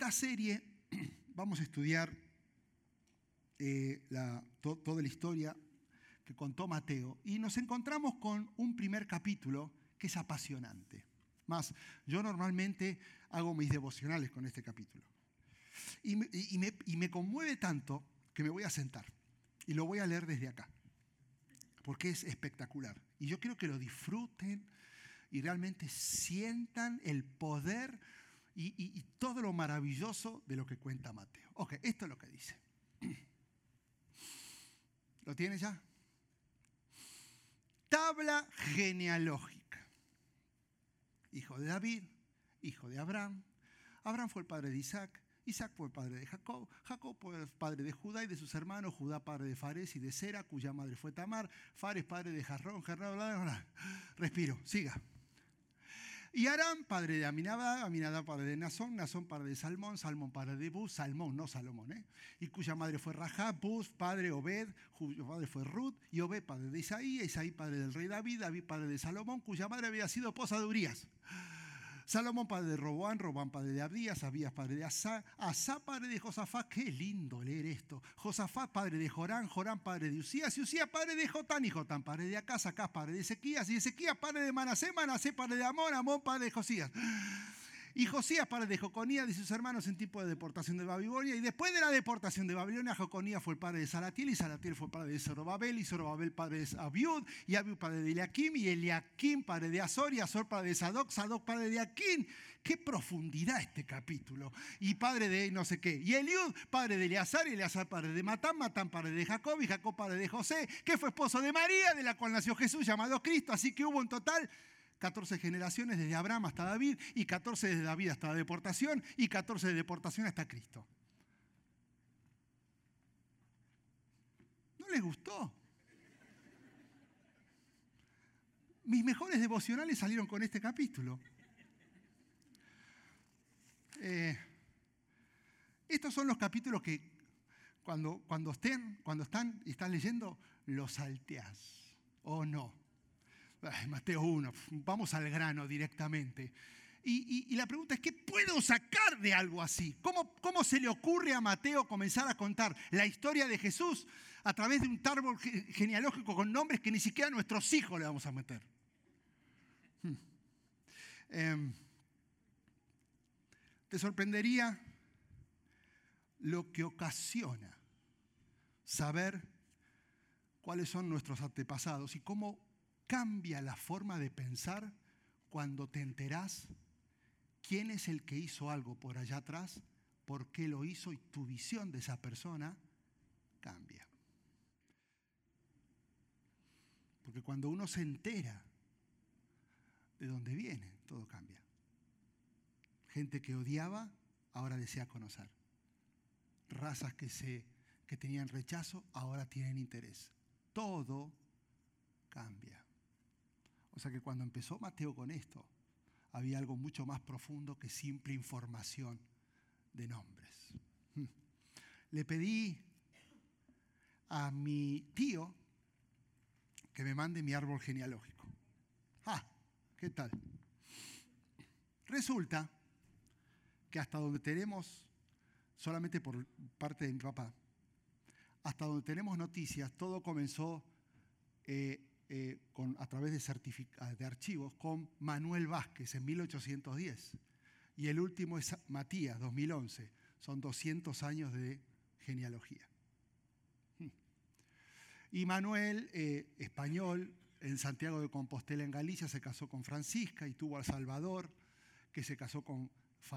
esta serie vamos a estudiar toda la historia que contó Mateo y nos encontramos con un primer capítulo que es apasionante. Más, yo normalmente hago mis devocionales con este capítulo. Y me conmueve tanto que me voy a sentar y lo voy a leer desde acá, porque es espectacular. Y yo quiero que lo disfruten y realmente sientan el poder y todo lo maravilloso de lo que cuenta Mateo. Ok, esto es lo que dice. ¿Lo tienes ya? Tabla genealógica. Hijo de David, hijo de Abraham. Abraham fue el padre de Isaac. Isaac fue el padre de Jacob. Jacob fue el padre de Judá y de sus hermanos. Judá padre de Fares y de Sera, cuya madre fue Tamar. Fares padre de Jarrón. Respiro, siga. Y Aram, padre de Aminadab, Aminadab padre de Nazón, Nazón padre de Salmón, Salmón padre de Buz, Salmón, no Salomón, y cuya madre fue Rahab, Buz padre Obed, cuyo padre fue Ruth, y Obed padre de Isaí, Isaí padre del rey David, David padre de Salomón, cuya madre había sido esposa de Urías. Salomón padre de Roboán, Roboán padre de Abdías, Abdías padre de Asá, Asá padre de Josafat, qué lindo leer esto, Josafat padre de Jorán, Jorán padre de Usías, y Usías padre de Jotán, y Jotán padre de Acaz, Acaz padre de Ezequías, y Ezequías padre de Manasés, Manasés padre de Amón, Amón padre de Josías. Y Josías, padre de Joconías, de sus hermanos en tiempo de deportación de Babilonia. Y después de la deportación de Babilonia, Joconías fue el padre de Salatiel, y Salatiel fue el padre de Zorobabel, y Zorobabel padre de Abiud, y Abiud padre de Eliakim, y Eliakim padre de Azor, y Azor padre de Sadoc, Sadoc padre de Aquín. ¡Qué profundidad este capítulo! Y padre de no sé qué. Y Eliud, padre de Eleazar, y Eleazar padre de Matán, Matán padre de Jacob, y Jacob padre de José, que fue esposo de María, de la cual nació Jesús, llamado Cristo. Así que hubo en total 14 generaciones desde Abraham hasta David, y 14 desde David hasta la deportación, y 14 de deportación hasta Cristo. ¿No les gustó? Mis mejores devocionales salieron con este capítulo. Estos son los capítulos que cuando están y están leyendo, los salteás, ¿o no? Mateo 1, vamos al grano directamente. Y la pregunta es, ¿qué puedo sacar de algo así? ¿Cómo se le ocurre a Mateo comenzar a contar la historia de Jesús a través de un árbol genealógico con nombres que ni siquiera a nuestros hijos le vamos a meter? Te sorprendería lo que ocasiona saber cuáles son nuestros antepasados y cómo cambia la forma de pensar cuando te enterás quién es el que hizo algo por allá atrás, por qué lo hizo, y tu visión de esa persona cambia. Porque cuando uno se entera de dónde viene, todo cambia. Gente que odiaba, ahora desea conocer. Razas que tenían rechazo, ahora tienen interés. Todo cambia. O sea que cuando empezó Mateo con esto, había algo mucho más profundo que simple información de nombres. Le pedí a mi tío que me mande mi árbol genealógico. ¿Qué tal? Resulta que hasta donde tenemos, solamente por parte de mi papá, hasta donde tenemos noticias, todo comenzó a través de archivos con Manuel Vázquez en 1810. Y el último es Matías, 2011. Son 200 años de genealogía. Y Manuel, español, en Santiago de Compostela, en Galicia, se casó con Francisca y tuvo a Salvador, que se casó con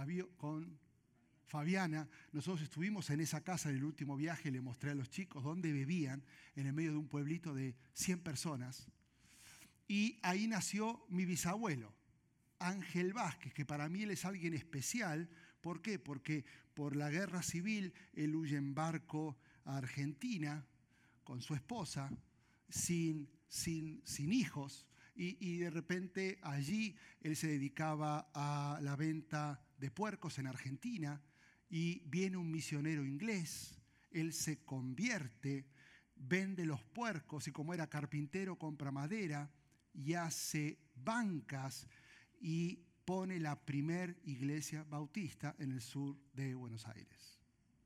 Fabiana. Nosotros estuvimos en esa casa en el último viaje, le mostré a los chicos dónde vivían, en el medio de un pueblito de 100 personas. Y ahí nació mi bisabuelo, Ángel Vázquez, que para mí él es alguien especial. ¿Por qué? Porque por la guerra civil él huye en barco a Argentina con su esposa, sin hijos. Y de repente allí él se dedicaba a la venta de puercos en Argentina, y viene un misionero inglés, él se convierte, vende los puercos y como era carpintero compra madera y hace bancas y pone la primer iglesia bautista en el sur de Buenos Aires.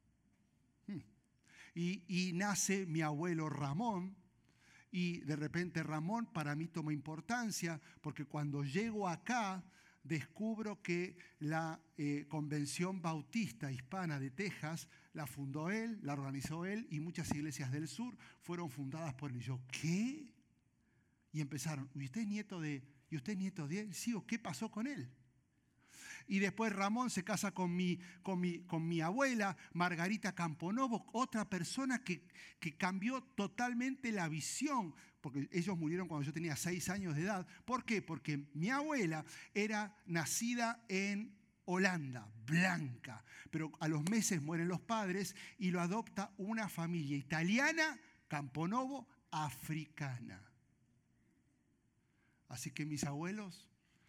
Y nace mi abuelo Ramón, y de repente Ramón para mí toma importancia, porque cuando llego acá descubro que la Convención Bautista Hispana de Texas la fundó él, la organizó él, y muchas iglesias del sur fueron fundadas por él. Y yo, ¿qué? Y empezaron, ¿y usted es nieto de él? Sí, ¿o qué pasó con él? Y después Ramón se casa con mi abuela, Margarita Camponovo, otra persona que cambió totalmente la visión, porque ellos murieron cuando yo tenía 6 años de edad. ¿Por qué? Porque mi abuela era nacida en Holanda, blanca, pero a los meses mueren los padres y lo adopta una familia italiana, Camponovo, africana. Así que mis abuelos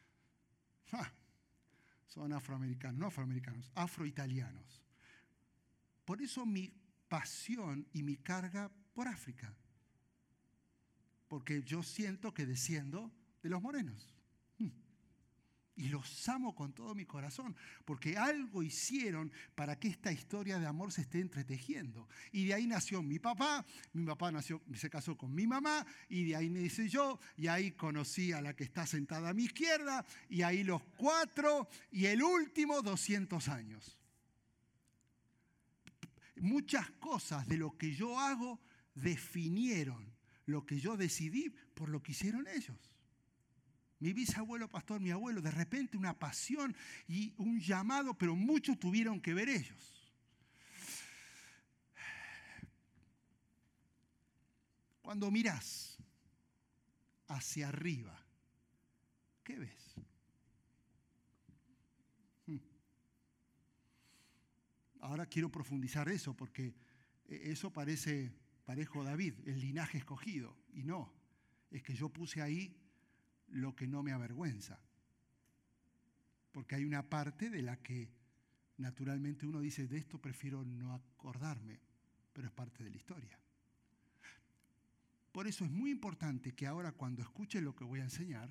son afroamericanos, no afroamericanos, afroitalianos. Por eso mi pasión y mi carga por África. Porque yo siento que desciendo de los morenos. Y los amo con todo mi corazón, porque algo hicieron para que esta historia de amor se esté entretejiendo. Y de ahí nació mi papá se casó con mi mamá, y de ahí me hice yo, y ahí conocí a la que está sentada a mi izquierda, y ahí los 4, y el último 200 años. Muchas cosas de lo que yo hago definieron lo que yo decidí por lo que hicieron ellos. Mi bisabuelo pastor, mi abuelo, de repente una pasión y un llamado, pero mucho tuvieron que ver ellos. Cuando mirás hacia arriba, ¿qué ves? Ahora quiero profundizar eso, porque eso parejo David, el linaje escogido. Y no, es que yo puse ahí lo que no me avergüenza. Porque hay una parte de la que naturalmente uno dice, de esto prefiero no acordarme, pero es parte de la historia. Por eso es muy importante que ahora cuando escuches lo que voy a enseñar,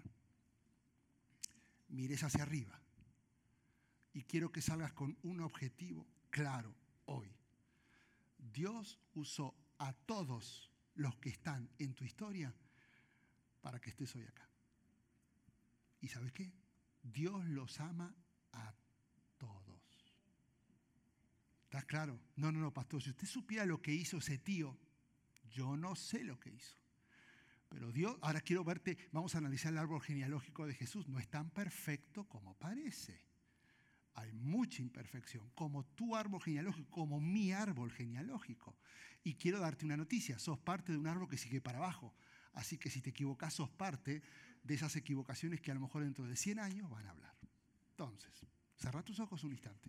mires hacia arriba. Y quiero que salgas con un objetivo claro hoy. Dios usó a todos los que están en tu historia para que estés hoy acá. ¿Y sabes qué? Dios los ama a todos. ¿Estás claro? No, pastor, si usted supiera lo que hizo ese tío, yo no sé lo que hizo. Pero Dios, ahora quiero verte, vamos a analizar el árbol genealógico de Jesús. No es tan perfecto como parece. Hay mucha imperfección, como tu árbol genealógico, como mi árbol genealógico. Y quiero darte una noticia, sos parte de un árbol que sigue para abajo. Así que si te equivocás, sos parte de esas equivocaciones que a lo mejor dentro de 100 años van a hablar. Entonces, cerrá tus ojos un instante.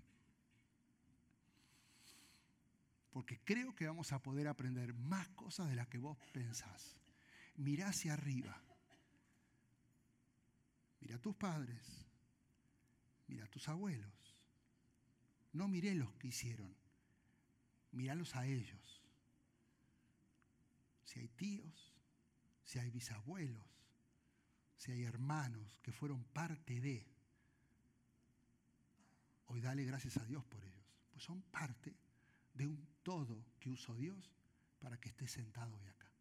Porque creo que vamos a poder aprender más cosas de las que vos pensás. Mirá hacia arriba. Mira a tus padres. Mira a tus abuelos. No miré los que hicieron. Míralos a ellos. Si hay tíos, si hay bisabuelos, si hay hermanos que fueron parte de, hoy dale gracias a Dios por ellos, pues son parte de un todo que usó Dios para que estés sentado hoy acá.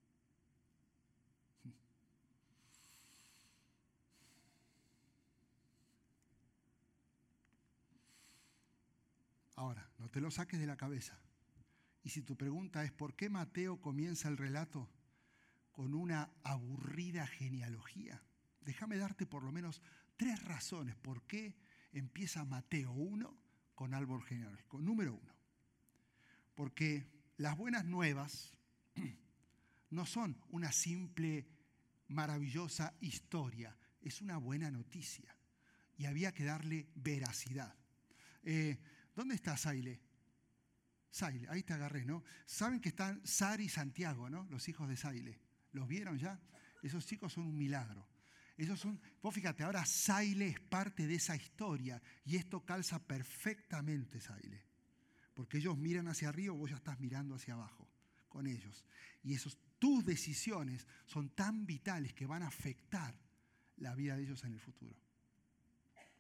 Ahora, no te lo saques de la cabeza. Y si tu pregunta es ¿por qué Mateo comienza el relato con una aburrida genealogía? Déjame darte por lo menos 3 razones por qué empieza Mateo 1 con árbol genealógico. Número 1, porque las buenas nuevas no son una simple, maravillosa historia, es una buena noticia y había que darle veracidad. ¿Dónde está Saile? Saile, ahí te agarré, ¿no? Saben que están Sari y Santiago, ¿no? Los hijos de Saile. ¿Los vieron ya? Esos chicos son un milagro. Vos fíjate, ahora Saile es parte de esa historia y esto calza perfectamente, Saile. Porque ellos miran hacia arriba, vos ya estás mirando hacia abajo con ellos. Y tus decisiones son tan vitales que van a afectar la vida de ellos en el futuro.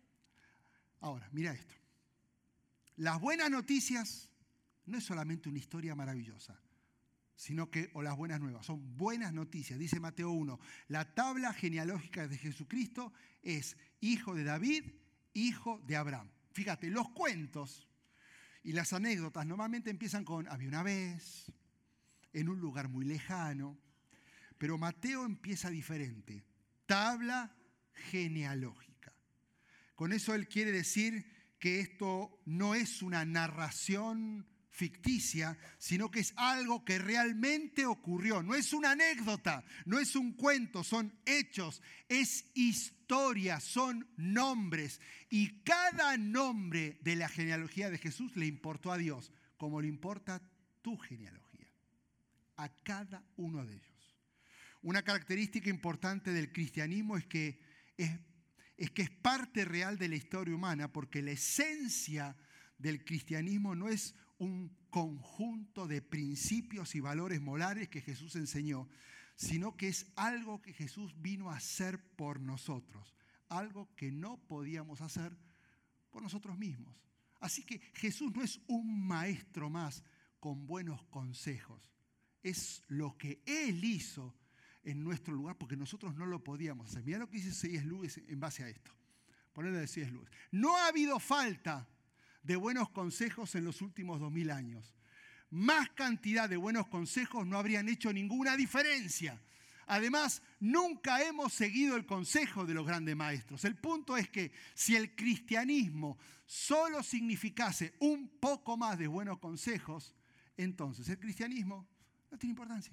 Ahora, mira esto. Las buenas noticias no es solamente una historia maravillosa, sino que, o las buenas nuevas, son buenas noticias. Dice Mateo 1, la tabla genealógica de Jesucristo es hijo de David, hijo de Abraham. Fíjate, los cuentos y las anécdotas normalmente empiezan con había una vez, en un lugar muy lejano, pero Mateo empieza diferente. Tabla genealógica. Con eso él quiere decir que esto no es una narración ficticia, sino que es algo que realmente ocurrió. No es una anécdota, no es un cuento, son hechos, es historia, son nombres. Y cada nombre de la genealogía de Jesús le importó a Dios, como le importa tu genealogía, a cada uno de ellos. Una característica importante del cristianismo es que es parte real de la historia humana, porque la esencia del cristianismo no es un conjunto de principios y valores morales que Jesús enseñó, sino que es algo que Jesús vino a hacer por nosotros, algo que no podíamos hacer por nosotros mismos. Así que Jesús no es un maestro más con buenos consejos, es lo que Él hizo en nuestro lugar, porque nosotros no lo podíamos hacer. Mirá lo que dice C.S. Lewis en base a esto. Ponele de C.S. Lewis. No ha habido falta de buenos consejos en los últimos 2000 años. Más cantidad de buenos consejos no habrían hecho ninguna diferencia. Además, nunca hemos seguido el consejo de los grandes maestros. El punto es que si el cristianismo solo significase un poco más de buenos consejos, entonces el cristianismo no tiene importancia.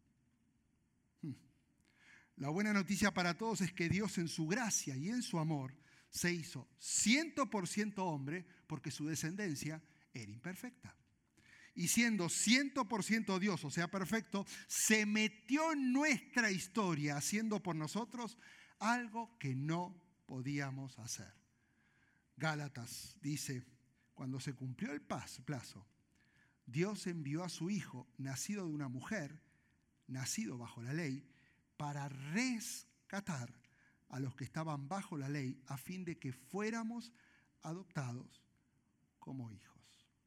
La buena noticia para todos es que Dios en su gracia y en su amor se hizo 100% hombre porque su descendencia era imperfecta. Y siendo 100% Dios, o sea, perfecto, se metió en nuestra historia haciendo por nosotros algo que no podíamos hacer. Gálatas dice, cuando se cumplió el plazo, Dios envió a su Hijo, nacido de una mujer, nacido bajo la ley, para rescatar a los que estaban bajo la ley a fin de que fuéramos adoptados como hijos.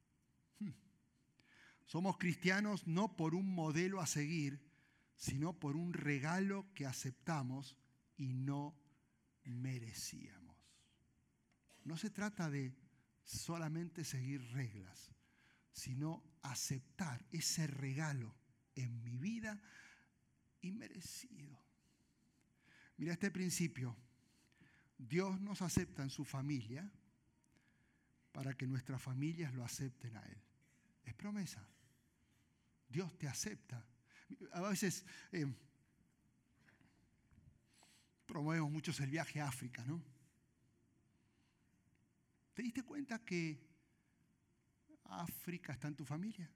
Somos cristianos no por un modelo a seguir, sino por un regalo que aceptamos y no merecíamos. No se trata de solamente seguir reglas, sino aceptar ese regalo en mi vida inmerecido. Mira este principio. Dios nos acepta en su familia para que nuestras familias lo acepten a Él. Es promesa. Dios te acepta. A veces promovemos mucho el viaje a África, ¿no? ¿Te diste cuenta que África está en tu familia?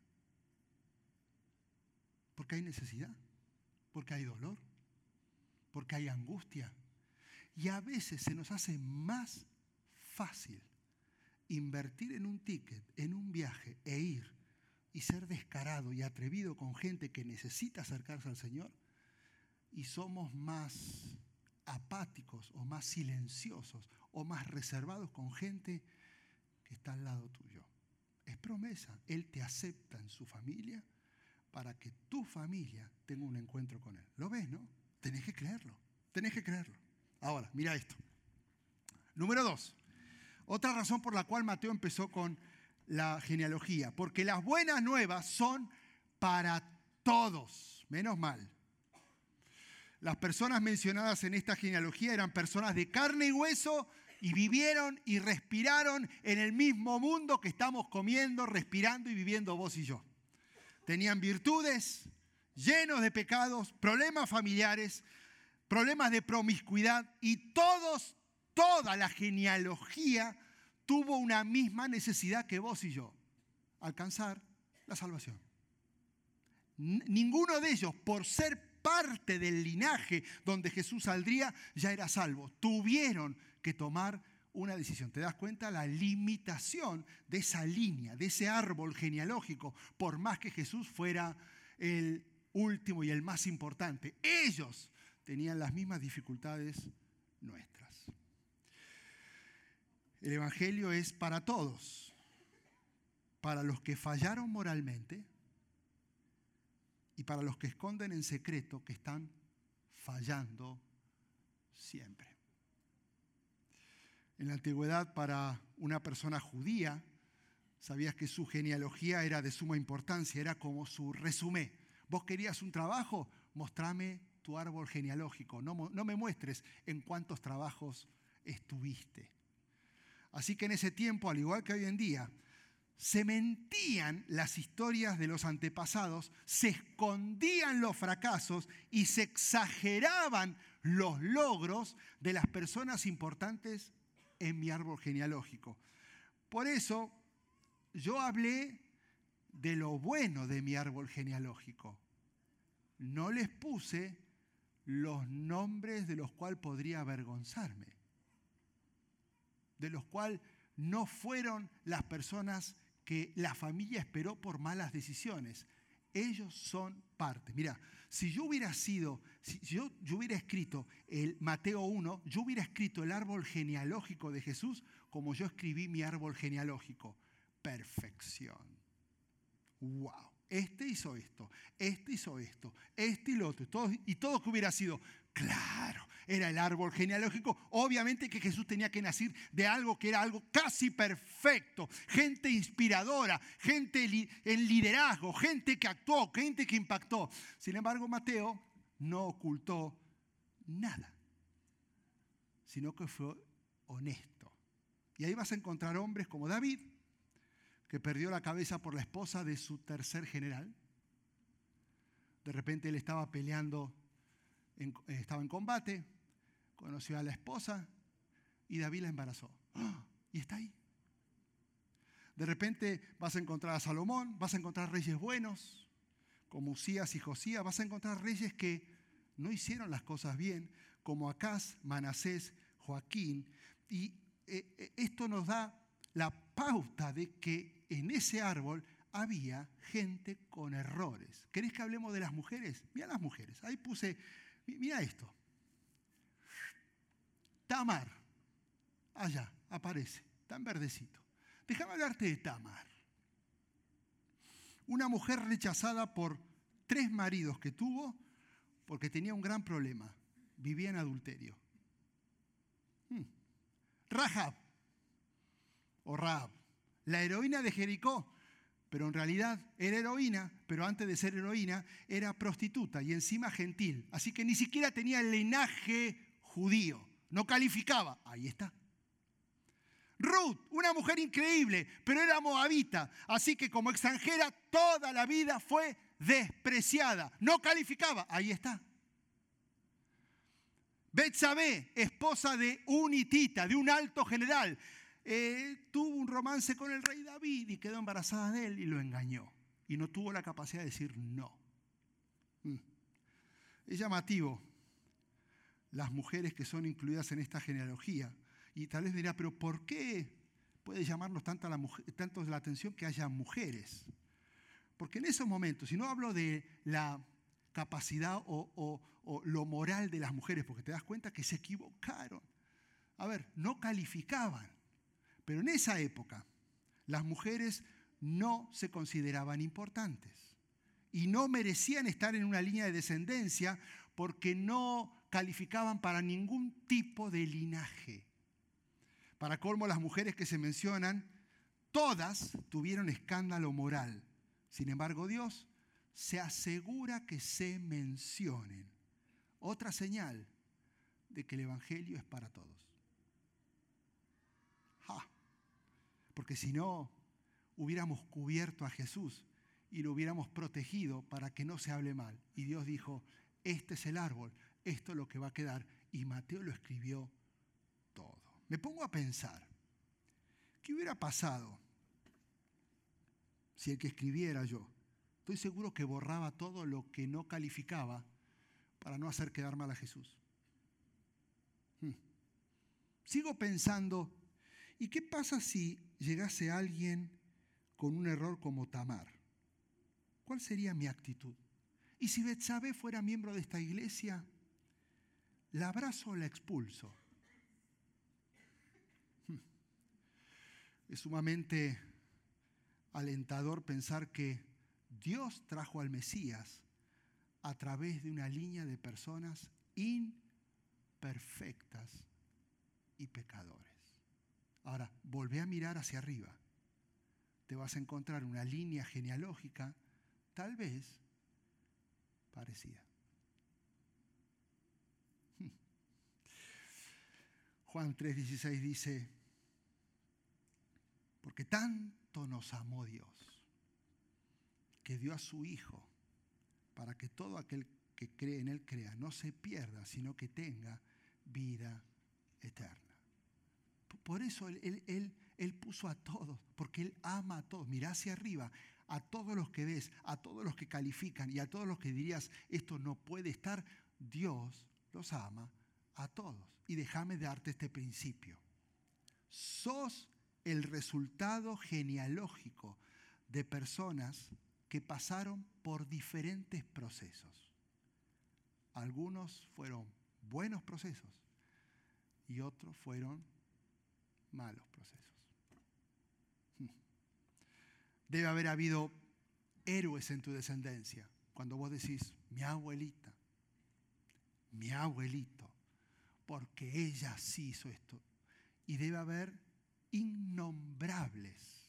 Porque hay necesidad, porque hay dolor, porque hay angustia. Y a veces se nos hace más fácil invertir en un ticket, en un viaje e ir y ser descarado y atrevido con gente que necesita acercarse al Señor, y somos más apáticos o más silenciosos o más reservados con gente que está al lado tuyo. Es promesa. Él te acepta en su familia para que tu familia tenga un encuentro con Él. ¿Lo ves, no? Tenés que creerlo. Tenés que creerlo. Ahora, mira esto. Número 2. Otra razón por la cual Mateo empezó con la genealogía. Porque las buenas nuevas son para todos. Menos mal. Las personas mencionadas en esta genealogía eran personas de carne y hueso y vivieron y respiraron en el mismo mundo que estamos comiendo, respirando y viviendo vos y yo. Tenían virtudes, llenos de pecados, problemas familiares, problemas de promiscuidad, y toda la genealogía tuvo una misma necesidad que vos y yo: alcanzar la salvación. Ninguno de ellos, por ser parte del linaje donde Jesús saldría, ya era salvo. Tuvieron que tomar una decisión. ¿Te das cuenta? La limitación de esa línea, de ese árbol genealógico, por más que Jesús fuera el último y el más importante. Ellos tenían las mismas dificultades nuestras. El Evangelio es para todos, para los que fallaron moralmente y para los que esconden en secreto que están fallando siempre. En la antigüedad, para una persona judía, sabías que su genealogía era de suma importancia, era como su resumen. ¿Vos querías un trabajo? Mostrame tu árbol genealógico, no me muestres en cuántos trabajos estuviste. Así que en ese tiempo, al igual que hoy en día, se mentían las historias de los antepasados, se escondían los fracasos y se exageraban los logros de las personas importantes en mi árbol genealógico. Por eso yo hablé de lo bueno de mi árbol genealógico. No les puse los nombres de los cuales podría avergonzarme, de los cuales no fueron las personas que la familia esperó por malas decisiones. Ellos son parte. Mira, si yo hubiera escrito el Mateo 1, yo hubiera escrito el árbol genealógico de Jesús como yo escribí mi árbol genealógico. Perfección. ¡Wow! Este hizo esto, este hizo esto, este y lo otro. Y todo que hubiera sido, claro, era el árbol genealógico. Obviamente que Jesús tenía que nacer de algo que era algo casi perfecto. Gente inspiradora, gente en liderazgo, gente que actuó, gente que impactó. Sin embargo, Mateo no ocultó nada, sino que fue honesto. Y ahí vas a encontrar hombres como David, que perdió la cabeza por la esposa de su tercer general. De repente él estaba peleando, estaba en combate, conoció a la esposa y David la embarazó. ¡Oh! Y está ahí. De repente vas a encontrar a Salomón, vas a encontrar reyes buenos, como Usías y Josías, vas a encontrar reyes que no hicieron las cosas bien, como Acaz, Manasés, Joaquín. Y esto nos da la pauta de que en ese árbol había gente con errores. ¿Querés que hablemos de las mujeres? Mira las mujeres. Ahí puse, mira esto. Tamar, allá aparece, tan verdecito. Déjame hablarte de Tamar. Una mujer rechazada por 3 maridos que tuvo porque tenía un gran problema. Vivía en adulterio. Rahab, o Rahab, la heroína de Jericó, pero en realidad era heroína, pero antes de ser heroína era prostituta y encima gentil. Así que ni siquiera tenía el linaje judío, no calificaba. Ahí está. Ruth, una mujer increíble, pero era moabita, así que como extranjera toda la vida fue despreciada, no calificaba. Ahí está. Betsabé, esposa de un hitita, de un alto general, tuvo un romance con el rey David y quedó embarazada de él y lo engañó. Y no tuvo la capacidad de decir no. Es llamativo las mujeres que son incluidas en esta genealogía. Y tal vez dirá, pero ¿por qué puede llamarnos tanto la atención que haya mujeres? Porque en esos momentos, si no hablo de la capacidad o lo moral de las mujeres, porque te das cuenta que se equivocaron. A ver, no calificaban. Pero en esa época, las mujeres no se consideraban importantes y no merecían estar en una línea de descendencia porque no calificaban para ningún tipo de linaje. Para colmo, las mujeres que se mencionan, todas tuvieron escándalo moral. Sin embargo, Dios se asegura que se mencionen. Otra señal de que el Evangelio es para todos. Porque si no, hubiéramos cubierto a Jesús y lo hubiéramos protegido para que no se hable mal. Y Dios dijo, este es el árbol, esto es lo que va a quedar. Y Mateo lo escribió todo. Me pongo a pensar, ¿qué hubiera pasado si el que escribiera yo? Estoy seguro que borraba todo lo que no calificaba para no hacer quedar mal a Jesús. Sigo pensando, ¿y qué pasa si llegase alguien con un error como Tamar? ¿Cuál sería mi actitud? Y si Betsabé fuera miembro de esta iglesia, ¿la abrazo o la expulso? Es sumamente alentador pensar que Dios trajo al Mesías a través de una línea de personas imperfectas y pecadores. Ahora, volvé a mirar hacia arriba. Te vas a encontrar una línea genealógica, tal vez parecida. Juan 3:16 dice, porque tanto nos amó Dios, que dio a su Hijo, para que todo aquel que cree en Él crea, no se pierda, sino que tenga vida eterna. Por eso Él puso a todos, porque Él ama a todos. Mirá hacia arriba, a todos los que ves, a todos los que califican y a todos los que dirías, esto no puede estar, Dios los ama a todos. Y déjame darte este principio. Sos el resultado genealógico de personas que pasaron por diferentes procesos. Algunos fueron buenos procesos y otros fueron malos procesos. Debe haber habido héroes en tu descendencia. Cuando vos decís, mi abuelita, mi abuelito, porque ella sí hizo esto. Y debe haber innombrables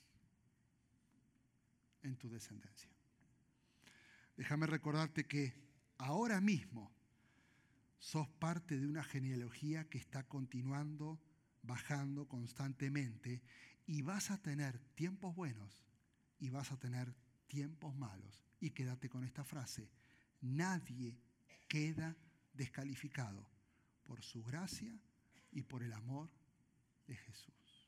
en tu descendencia. Déjame recordarte que ahora mismo sos parte de una genealogía que está continuando, bajando constantemente, y vas a tener tiempos buenos y vas a tener tiempos malos. Y quédate con esta frase: nadie queda descalificado por su gracia y por el amor de Jesús.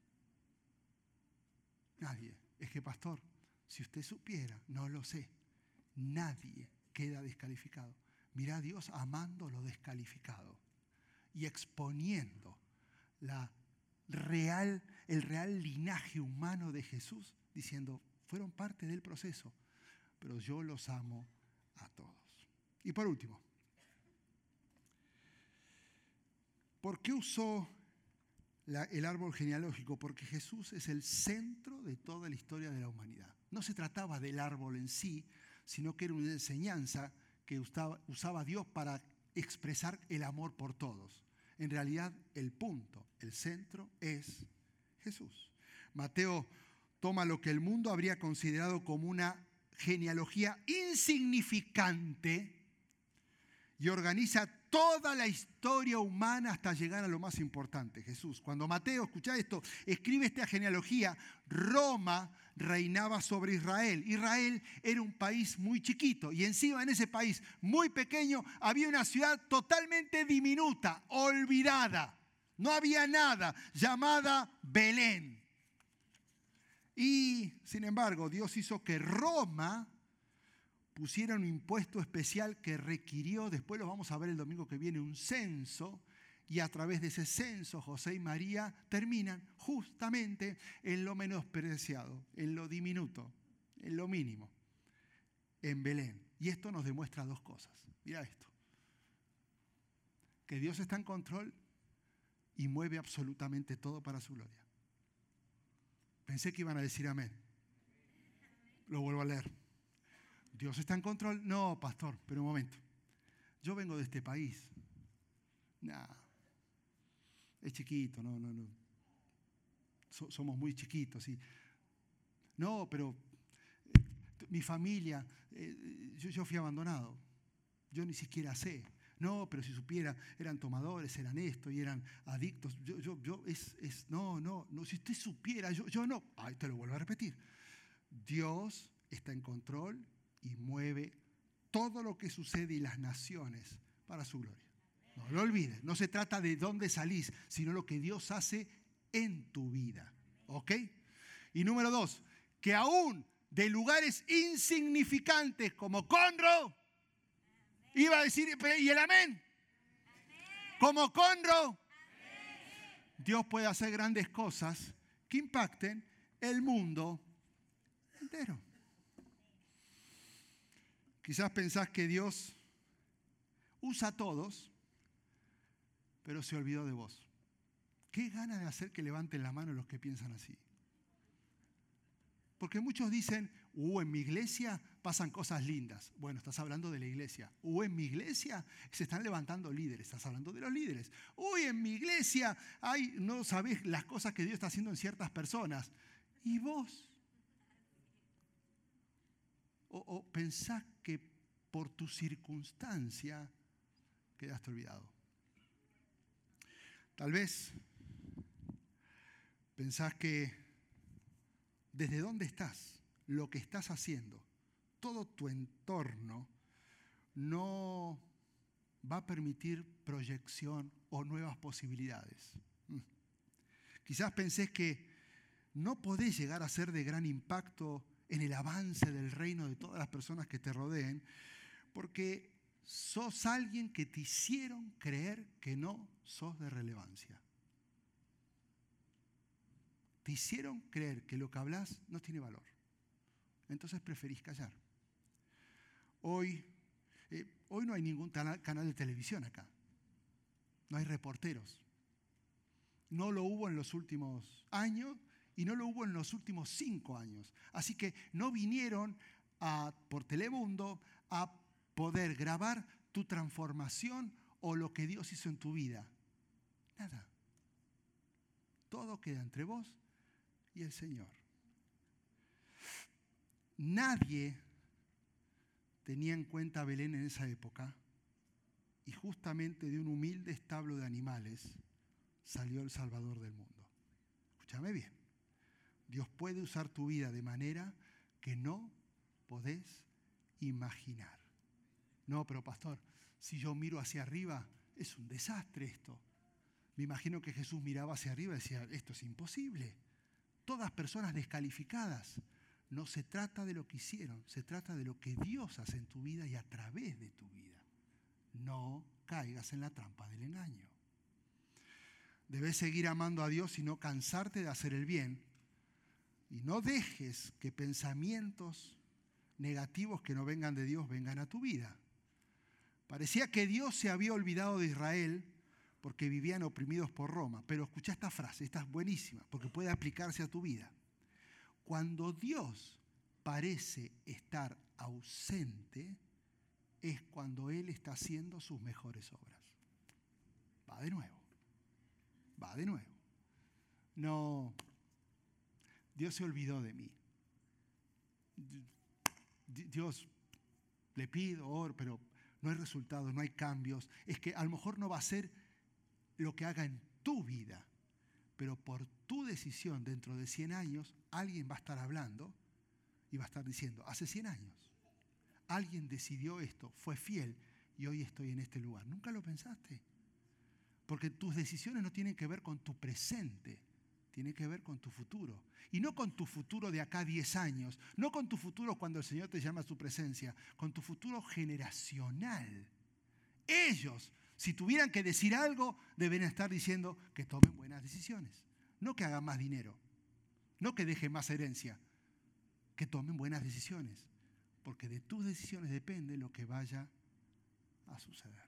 Nadie. Es que, pastor, si usted supiera, no lo sé, nadie queda descalificado. Mira a Dios amando lo descalificado y exponiendo el real linaje humano de Jesús, diciendo, fueron parte del proceso, pero yo los amo a todos. Y por último, ¿por qué usó el árbol genealógico? Porque Jesús es el centro de toda la historia de la humanidad. No se trataba del árbol en sí, sino que era una enseñanza que usaba Dios para expresar el amor por todos. En realidad, el punto, el centro es Jesús. Mateo toma lo que el mundo habría considerado como una genealogía insignificante y organiza toda la historia humana hasta llegar a lo más importante, Jesús. Cuando Mateo, escucha esto, escribe esta genealogía, Roma reinaba sobre Israel. Israel era un país muy chiquito y encima en ese país muy pequeño había una ciudad totalmente diminuta, olvidada. No había nada, llamada Belén. Y, sin embargo, Dios hizo que Roma pusiera un impuesto especial que requirió, después lo vamos a ver el domingo que viene, un censo, y a través de ese censo José y María terminan justamente en lo menospreciado, en lo diminuto, en lo mínimo, en Belén. Y esto nos demuestra dos cosas. Mira esto, que Dios está en control y mueve absolutamente todo para su gloria. Pensé que iban a decir amén. Lo vuelvo a leer. ¿Dios está en control? No, pastor, pero un momento. Yo vengo de este país. Es chiquito, no. Somos muy chiquitos, sí. No, pero mi familia, yo fui abandonado. Yo ni siquiera sé. No, pero si supiera, eran tomadores, eran esto y eran adictos. No, si usted supiera, yo no. Ay, te lo vuelvo a repetir. Dios está en control y mueve todo lo que sucede y las naciones para su gloria. No lo olvides, no se trata de dónde salís, sino lo que Dios hace en tu vida. ¿Ok? Y número 2, que aún de lugares insignificantes como Conroe, iba a decir, ¿y el amén? Como Conroe, Dios puede hacer grandes cosas que impacten el mundo entero. Quizás pensás que Dios usa a todos, pero se olvidó de vos. Qué gana de hacer que levanten la mano los que piensan así. Porque muchos dicen, en mi iglesia pasan cosas lindas. Bueno, estás hablando de la iglesia. En mi iglesia se están levantando líderes. Estás hablando de los líderes. En mi iglesia no sabés las cosas que Dios está haciendo en ciertas personas. ¿Y vos? ¿O pensás que por tu circunstancia quedaste olvidado? Tal vez pensás que desde dónde estás, lo que estás haciendo, todo tu entorno no va a permitir proyección o nuevas posibilidades. Quizás pensés que no podés llegar a ser de gran impacto en el avance del reino de todas las personas que te rodeen, porque sos alguien que te hicieron creer que no sos de relevancia. Te hicieron creer que lo que hablas no tiene valor. Entonces preferís callar. Hoy no hay ningún canal de televisión acá. No hay reporteros. No lo hubo en los últimos años y no lo hubo en los últimos 5 años. Así que no vinieron por Telemundo a poder grabar tu transformación o lo que Dios hizo en tu vida. Nada. Todo queda entre vos y el Señor. Nadie tenía en cuenta a Belén en esa época y justamente de un humilde establo de animales salió el Salvador del mundo. Escúchame bien. Dios puede usar tu vida de manera que no podés imaginar. No, pero pastor, si yo miro hacia arriba, es un desastre esto. Me imagino que Jesús miraba hacia arriba y decía, esto es imposible. Todas personas descalificadas. No se trata de lo que hicieron, se trata de lo que Dios hace en tu vida y a través de tu vida. No caigas en la trampa del engaño. Debes seguir amando a Dios y no cansarte de hacer el bien. Y no dejes que pensamientos negativos que no vengan de Dios vengan a tu vida. Parecía que Dios se había olvidado de Israel porque vivían oprimidos por Roma. Pero escucha esta frase, esta es buenísima, porque puede aplicarse a tu vida. Cuando Dios parece estar ausente, es cuando Él está haciendo sus mejores obras. Va de nuevo. No, Dios se olvidó de mí. Dios, le pido, oro, pero no hay resultados, no hay cambios. Es que a lo mejor no va a ser lo que haga en tu vida, pero por tu decisión dentro de 100 años, alguien va a estar hablando y va a estar diciendo, hace 100 años, alguien decidió esto, fue fiel y hoy estoy en este lugar. ¿Nunca lo pensaste? Porque tus decisiones no tienen que ver con tu presente, tienen que ver con tu futuro. Y no con tu futuro de acá a 10 años, no con tu futuro cuando el Señor te llama a su presencia, con tu futuro generacional. Ellos, si tuvieran que decir algo, deben estar diciendo que tomen buenas decisiones. No que hagan más dinero, no que dejen más herencia, que tomen buenas decisiones. Porque de tus decisiones depende lo que vaya a suceder.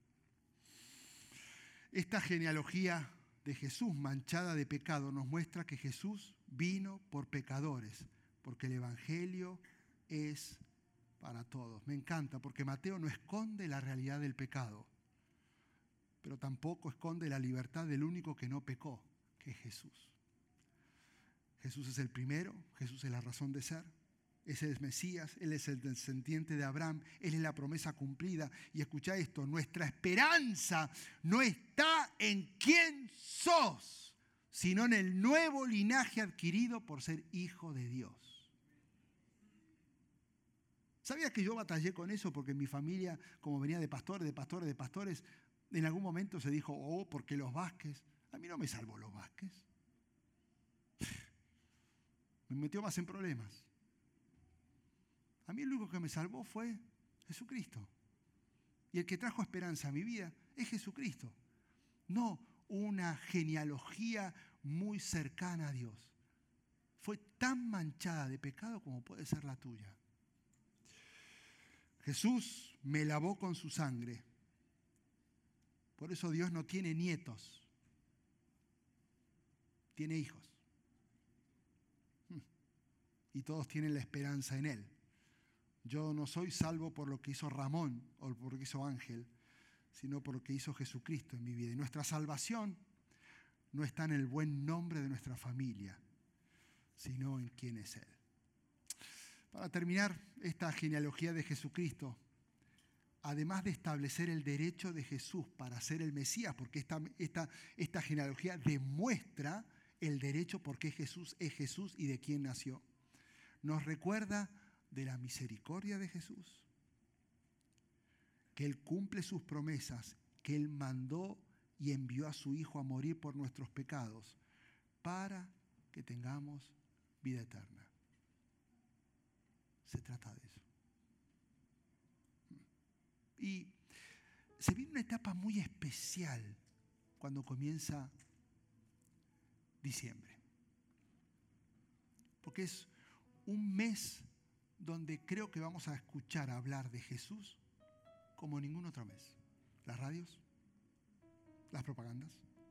Esta genealogía de Jesús manchada de pecado nos muestra que Jesús vino por pecadores, porque el Evangelio es para todos. Me encanta porque Mateo no esconde la realidad del pecado, pero tampoco esconde la libertad del único que no pecó, que es Jesús. Jesús es el primero, Jesús es la razón de ser, ese es Mesías, Él es el descendiente de Abraham, Él es la promesa cumplida. Y escucha esto, nuestra esperanza no está en quién sos, sino en el nuevo linaje adquirido por ser hijo de Dios. ¿Sabías que yo batallé con eso? Porque en mi familia, como venía de pastores, en algún momento se dijo, porque los Vázquez. A mí no me salvó los Vázquez. Me metió más en problemas. A mí el único que me salvó fue Jesucristo. Y el que trajo esperanza a mi vida es Jesucristo. No una genealogía muy cercana a Dios. Fue tan manchada de pecado como puede ser la tuya. Jesús me lavó con su sangre. Por eso Dios no tiene nietos. Tiene hijos. y todos tienen la esperanza en Él. Yo no soy salvo por lo que hizo Ramón o por lo que hizo Ángel, sino por lo que hizo Jesucristo en mi vida. Y nuestra salvación no está en el buen nombre de nuestra familia, sino en quién es Él. Para terminar esta genealogía de Jesucristo, además de establecer el derecho de Jesús para ser el Mesías, porque esta genealogía demuestra el derecho porque Jesús es Jesús y de quién nació. Nos recuerda de la misericordia de Jesús, que Él cumple sus promesas, que Él mandó y envió a su Hijo a morir por nuestros pecados para que tengamos vida eterna. Se trata de eso. Y se viene una etapa muy especial cuando comienza diciembre, porque es un mes donde creo que vamos a escuchar hablar de Jesús como ningún otro mes. Las radios, las propagandas.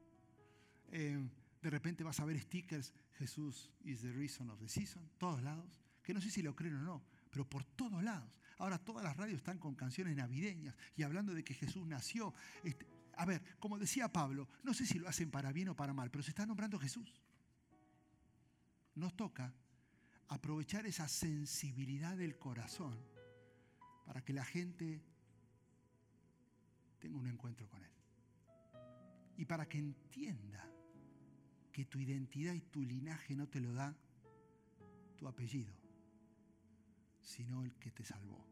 De repente vas a ver stickers, Jesús is the reason of the season, todos lados, que no sé si lo creen o no, pero por todos lados. Ahora todas las radios están con canciones navideñas y hablando de que Jesús nació. A ver, como decía Pablo, no sé si lo hacen para bien o para mal, pero se está nombrando Jesús. Nos toca aprovechar esa sensibilidad del corazón para que la gente tenga un encuentro con Él. Y para que entienda que tu identidad y tu linaje no te lo da tu apellido, sino el que te salvó.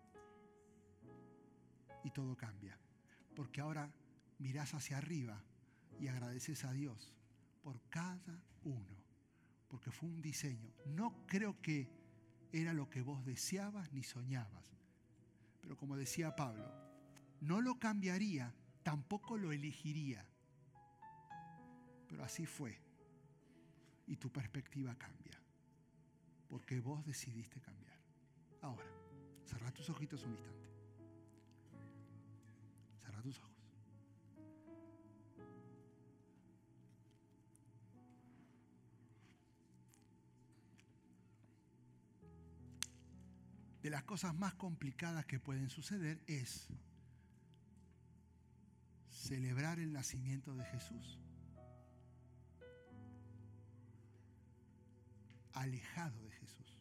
Y todo cambia, porque ahora mirás hacia arriba y agradeces a Dios por cada uno, porque fue un diseño. No creo que era lo que vos deseabas ni soñabas, pero como decía Pablo, no lo cambiaría, tampoco lo elegiría, pero así fue. Y tu perspectiva cambia, porque vos decidiste cambiar. Ahora, cerrá tus ojitos un instante. Cerrá tus ojos. De las cosas más complicadas que pueden suceder es celebrar el nacimiento de Jesús alejado de Jesús.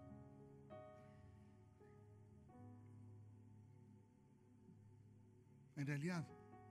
En realidad,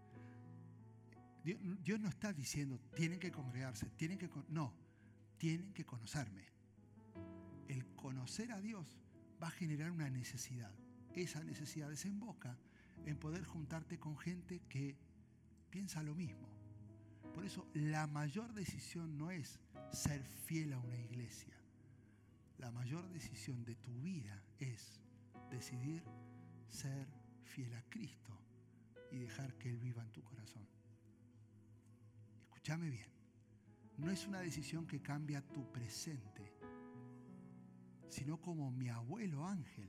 Dios no está diciendo tienen que congregarse, no, tienen que conocerme. El conocer a Dios va a generar una necesidad. Esa necesidad desemboca en poder juntarte con gente que piensa lo mismo. Por eso la mayor decisión no es ser fiel a una iglesia. La mayor decisión de tu vida es decidir ser fiel a Cristo y dejar que Él viva en tu corazón. Escúchame bien. No es una decisión que cambia tu presente, sino como mi abuelo Ángel.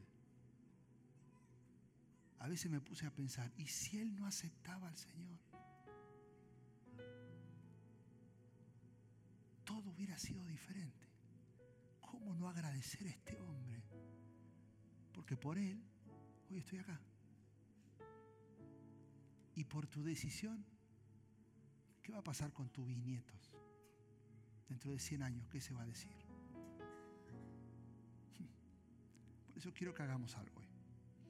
A veces me puse a pensar, ¿y si él no aceptaba al Señor? Todo hubiera sido diferente. ¿Cómo no agradecer a este hombre? Porque por él hoy estoy acá. Y por tu decisión, ¿qué va a pasar con tus bisnietos? Dentro de 100 años, ¿qué se va a decir? Por eso quiero que hagamos algo hoy.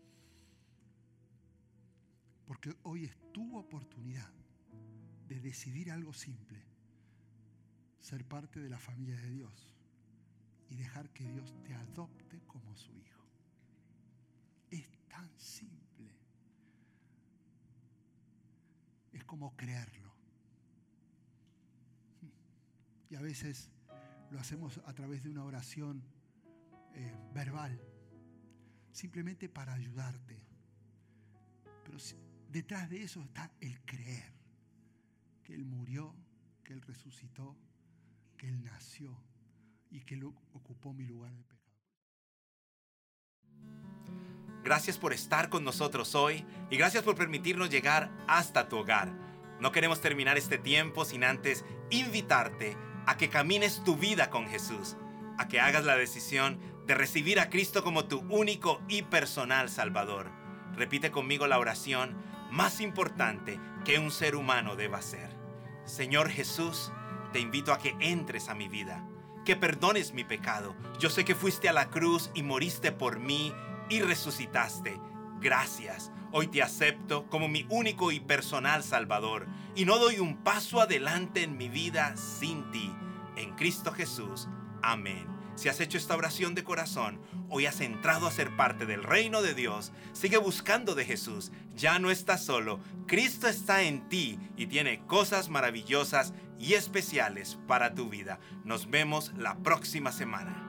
Porque hoy es tu oportunidad de decidir algo simple. Ser parte de la familia de Dios y dejar que Dios te adopte como su hijo. Es tan simple. Es como creerlo. Y a veces lo hacemos a través de una oración verbal, simplemente para ayudarte. Pero detrás de eso está el creer que Él murió, que Él resucitó, que Él nació y que Él ocupó mi lugar de pecado. Gracias por estar con nosotros hoy y gracias por permitirnos llegar hasta tu hogar. No queremos terminar este tiempo sin antes invitarte a que camines tu vida con Jesús. a que hagas la decisión de recibir a Cristo como tu único y personal Salvador. Repite conmigo la oración más importante que un ser humano deba hacer. Señor Jesús, te invito a que entres a mi vida, que perdones mi pecado. Yo sé que fuiste a la cruz y moriste por mí y resucitaste. Gracias. Hoy te acepto como mi único y personal Salvador y no doy un paso adelante en mi vida sin ti. En Cristo Jesús. Amén. Si has hecho esta oración de corazón, hoy has entrado a ser parte del reino de Dios. Sigue buscando de Jesús. Ya no estás solo. Cristo está en ti y tiene cosas maravillosas y especiales para tu vida. Nos vemos la próxima semana.